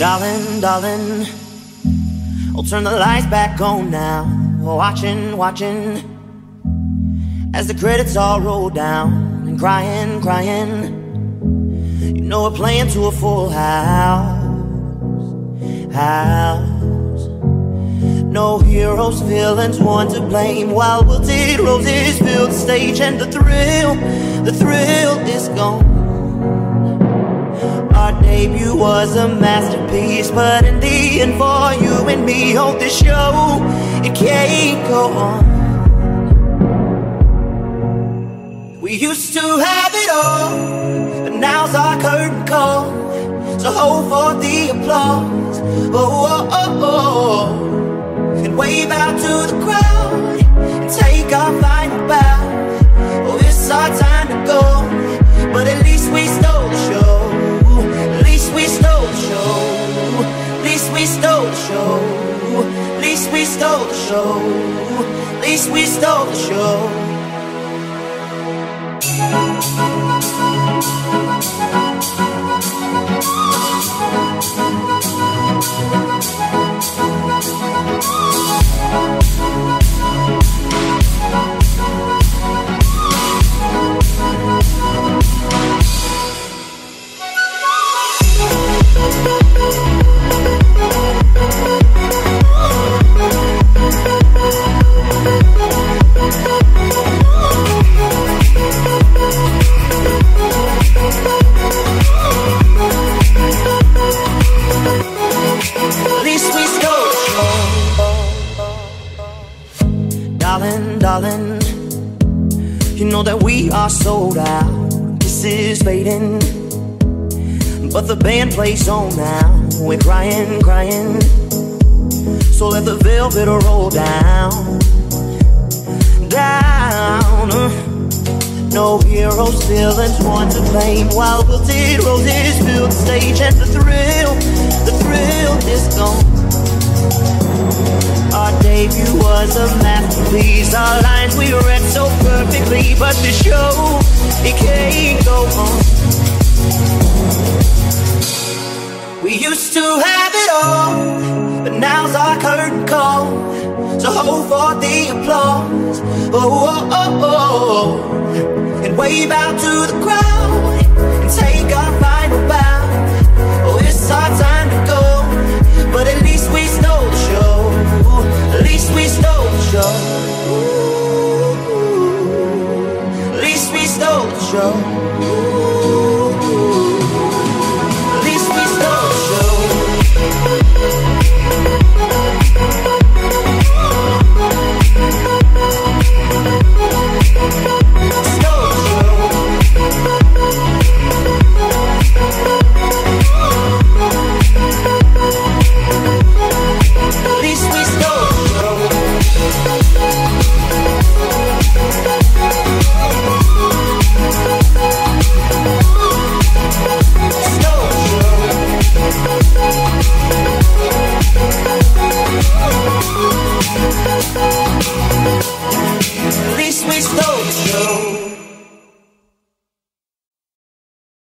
Darling, darling, I'll turn the lights back on now. Watching, watching, as the credits all roll down. And crying, crying, you know we're playing to a full house. No heroes, villains, one to blame. While wilted roses fill the stage, and the thrill is gone. Our debut was a masterpiece, but in the end, for you and me, on this show, it can't go on. We used to have it all, but now's our curtain call. So hold for the applause, oh, oh, oh, oh. And wave out to the crowd, and take our final bow. Oh, it's our time to go, but at least we stole the show. At least we stole the show. At least we stole the show. At least we stole the show. At least we stole the show. Darling, you know that we are sold out. This is fading, but the band plays on now. We're crying, crying, so let the velvet roll down, down. No heroes, villains, one to blame. While wilted roses fill the stage, and the thrill is gone. Our debut was a masterpiece. Our lines we read so perfectly, but the show, it can't go on. We used to have it all, but now's our curtain call. So hold for the applause, oh, oh, oh, oh. And wave out to the crowd,